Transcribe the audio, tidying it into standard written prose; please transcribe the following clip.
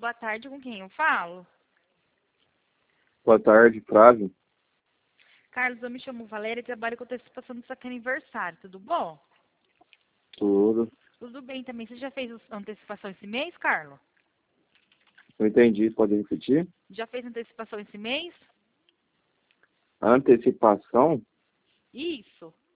boa tarde, com quem eu falo? Boa tarde, Flávio. Carlos, eu me chamo Valéria e trabalho com antecipação do seu aniversário, tudo bom? Tudo. Tudo bem também. Você já fez antecipação esse mês, Carlos? Não entendi, pode repetir? Já fez antecipação esse mês? Antecipação? Isso.